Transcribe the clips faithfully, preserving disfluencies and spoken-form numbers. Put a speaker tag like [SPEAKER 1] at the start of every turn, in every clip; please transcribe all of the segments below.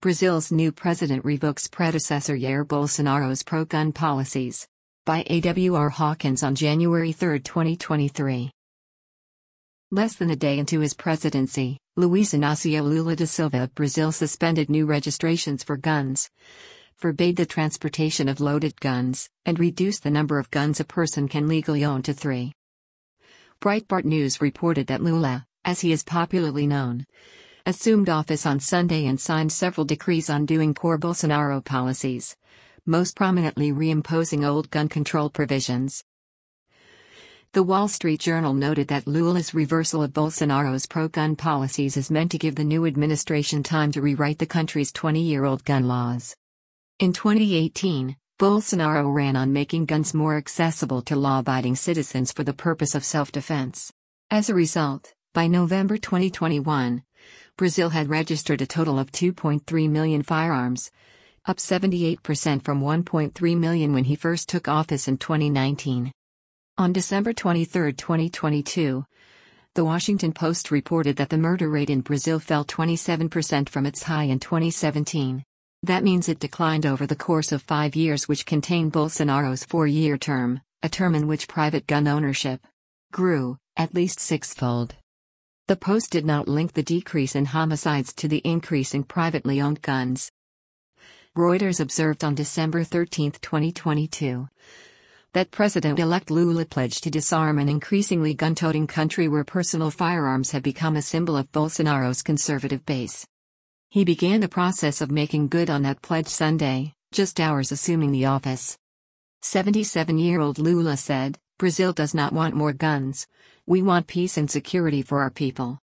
[SPEAKER 1] Brazil's new president revokes predecessor Jair Bolsonaro's pro-gun policies. By A W R Hawkins on January third, twenty twenty-three. Less than a day into his presidency, Luiz Inácio Lula da Silva of Brazil suspended new registrations for guns, forbade the transportation of loaded guns, and reduced the number of guns a person can legally own to three. Breitbart News reported that Lula, as he is popularly known, assumed office on Sunday and signed several decrees undoing core Bolsonaro policies, most prominently reimposing old gun control provisions. The Wall Street Journal noted that Lula's reversal of Bolsonaro's pro-gun policies is meant to give the new administration time to rewrite the country's twenty-year-old gun laws. In twenty eighteen, Bolsonaro ran on making guns more accessible to law-abiding citizens for the purpose of self-defense. As a result, by November twenty twenty-one, Brazil had registered a total of two point three million firearms, up seventy-eight percent from one point three million when he first took office in twenty nineteen. On December twenty-third, twenty twenty-two, The Washington Post reported that the murder rate in Brazil fell twenty-seven percent from its high in twenty seventeen. That means it declined over the course of five years, which contained Bolsonaro's four-year term, a term in which private gun ownership grew, at least sixfold. The Post did not link the decrease in homicides to the increase in privately owned guns. Reuters observed on December thirteenth, twenty twenty-two, that President-elect Lula pledged to disarm an increasingly gun-toting country where personal firearms have become a symbol of Bolsonaro's conservative base. He began the process of making good on that pledge Sunday, just hours assuming the office. seventy-seven-year-old Lula said, "Brazil does not want more guns. We want peace and security for our people."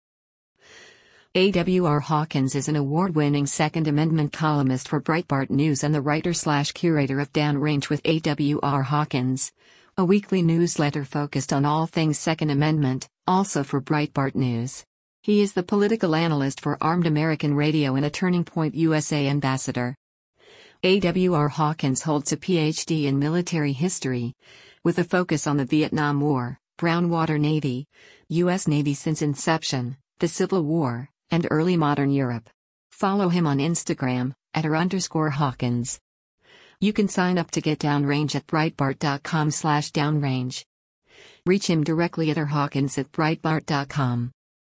[SPEAKER 1] A W R Hawkins is an award-winning Second Amendment columnist for Breitbart News and the writer-slash-curator of Downrange with A W R Hawkins, a weekly newsletter focused on all things Second Amendment, also for Breitbart News. He is the political analyst for Armed American Radio and a Turning Point U S A ambassador. A W R Hawkins holds a P H D in military history, with a focus on the Vietnam War, Brown Water Navy, U S Navy since inception, the Civil War, and early modern Europe. Follow him on Instagram, at r underscore Hawkins. You can sign up to get Downrange at breitbart dot com slash downrange. Reach him directly at r hawkins at breitbart dot com.